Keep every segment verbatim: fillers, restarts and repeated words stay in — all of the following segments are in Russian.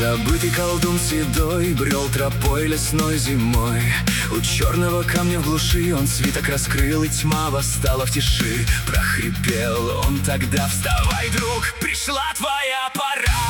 Забытый колдун седой брел тропой лесной зимой. У черного камня в глуши он свиток раскрыл, и тьма восстала в тиши. Прохрипел он тогда: вставай, друг, пришла твоя пора.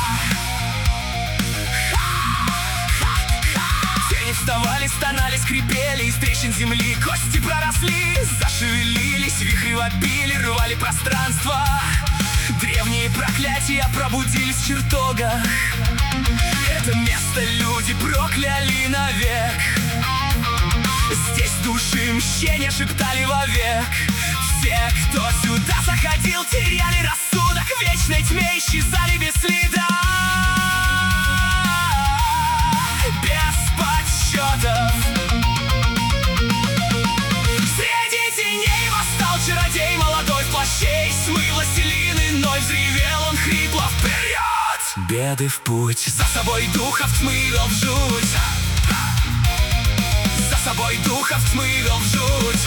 Тени вставали, стонали, скрипели, из трещин земли кости проросли. Зашевелились, вихри вопили, рвали пространство. Древние проклятия пробудились в чертогах. Это место люди прокляли навек. Здесь души мщения шептали вовек. Все, кто сюда заходил, теряли рассудок. В вечной тьме исчезали без следа. Без подсчетов. Среди теней восстал чародей молодой в плаще из тьмы властелин иной. Взревел он хрипло: вперед! Беды в путь. За собой духов тьмы вел в жуть. За собой духов тьмы вел в жуть.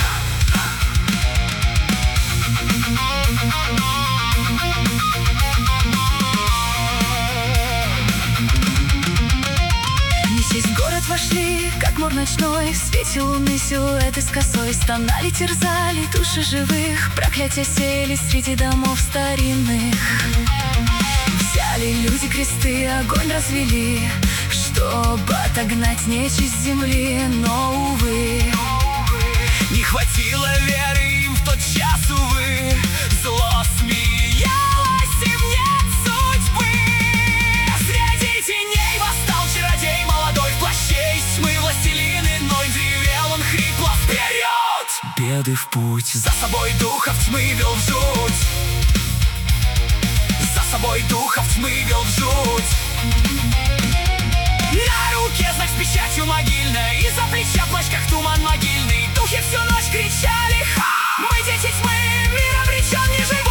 Несись в город вошли, как мор ночной. В свете луны силуэты с косой стонали, терзали души живых. Проклятия сеяли среди домов старинных. Взяли люди кресты, огонь развели, чтобы отогнать нечисть земли. Но, увы, не хватило веры им в тот час, увы. Зло смеялось, им нет судьбы. Среди теней восстал чародей молодой в плаще из тьмы властелин иной. Взревел он хрипло: вперед! Беды в путь. За собой духов тьмы вел в жуть. За собой духов тьмы вел в жуть. На руке знак с печатью могильной, из-за плеча плащ, как туман могильный. Духи всю ночь кричали: ха! Мы дети тьмы, мир обречен неживой.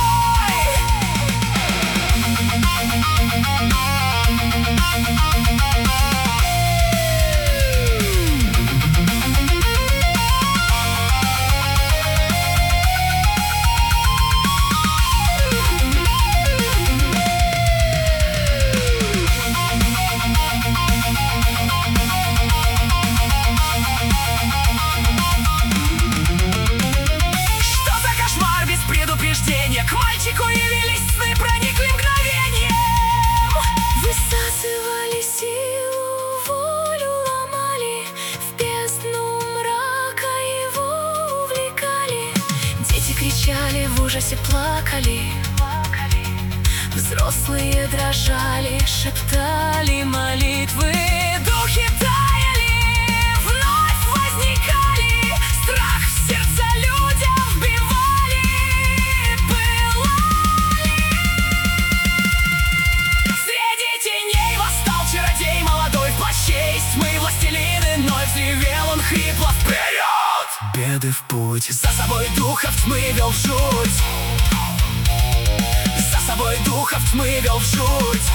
К мальчику явились сны, проникли мгновением. высасывали силу, волю ломали, в бездну мрака его увлекали. Дети кричали, в ужасе плакали, взрослые дрожали, шептали молитвы. Духи таяли, вновь возникали, страх в сердца людям вбивали, пылали. Среди теней восстал чародей молодой в плаще из тьмы властелин иной. Взревел он хрипло: вперед! Беды в путь. За собой духов тьмы вел в жуть. За собой духов тьмы вел в жуть.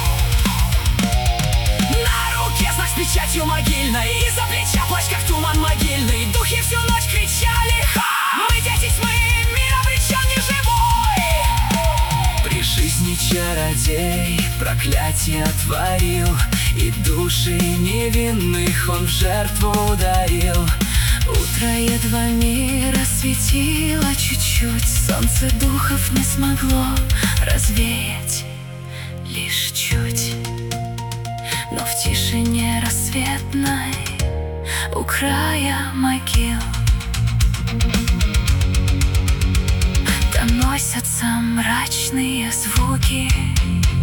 На руке знак с печатью могильной, из-за плеча плащ, как туман могильный. Духи всю ночь кричали: ха! Мы дети тьмы, мир обречен неживой. При жизни чародей проклятие творил, и души невинных он в жертву дарил. Утро едва мир осветило чуть-чуть, солнце духов не смогло развеять лишь чуть. Но в тишине рассветной у края могил доносятся мрачные звуки.